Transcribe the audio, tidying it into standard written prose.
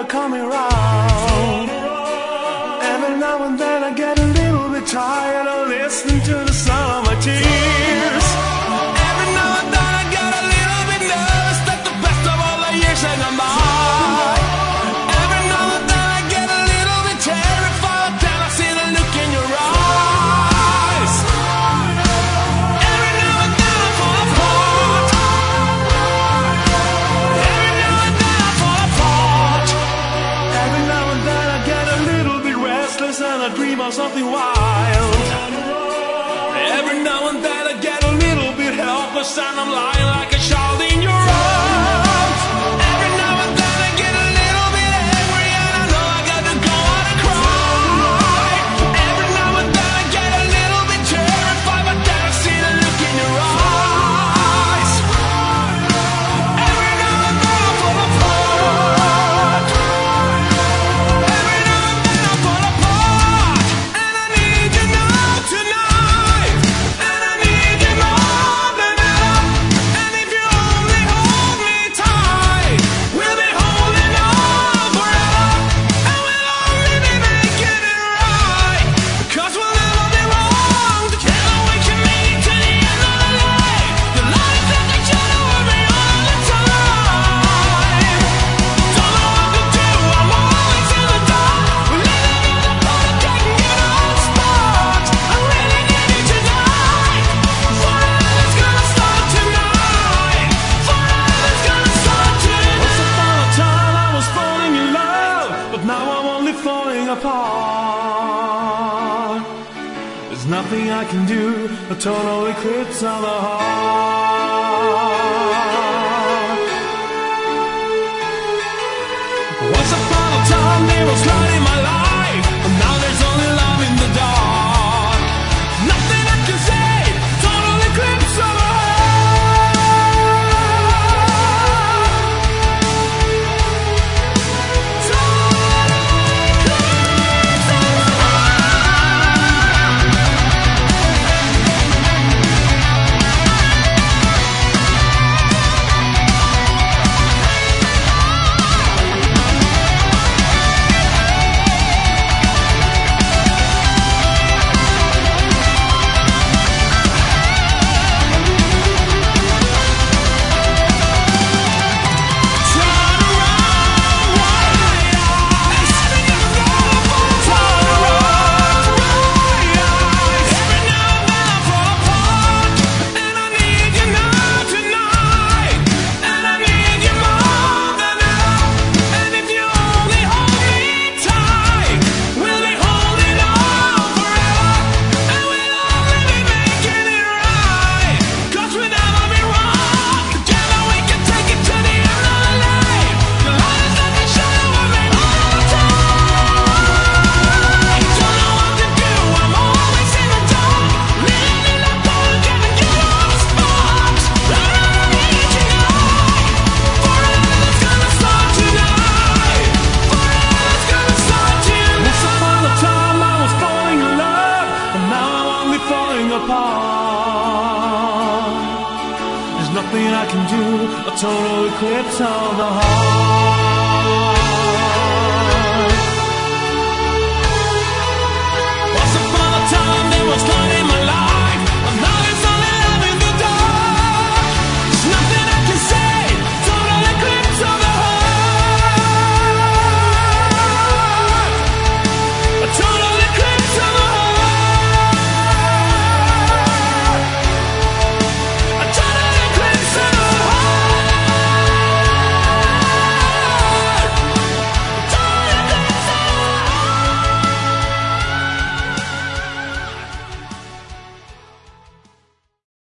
never coming round. Every now and then I get a little bit tired of listening to the sound of my tears. Every now and then I get a little bit nervous that the best of all the years are gone by. Every now and then I get a little bit terrified when I see the look in your eyes. Every now and then I fall apart. Every now and then I fall apart. Every now and then I get a little bit restless and I dream of something wild. Every now and then I get a little bit helpless and I'm lying like a child in your arms. Every now and then I get a little bit angry and I know I got to go out and cry. Every now and then I get a little bit terrified, but then I see the look in your eyes. Every now and then I fall apart. Every now and then I fall apart. And I need you now tonight. And I need you more than ever. And if you only hold me tight, we'll be holding on forever. And we'll only be making it right. 'Cause we'll never be wrong. Together we can make it to the end of the line. The lights that they shine over me all the time. Don't know what to do, I'm always in the dark. We're living in the past, taking it on spot. I really need you tonight. Forever's gonna start tonight. Forever's gonna start tonight. Once upon a time I was falling in love, but now I'm only falling apart. There's nothing I can do, a total eclipse of the heart. Once upon a time there was light in my life, but now there's only love in the dark. Nothing I can say, total eclipse of the heart. Total eclipse of the There's nothing I can do, a total eclipse of the heart.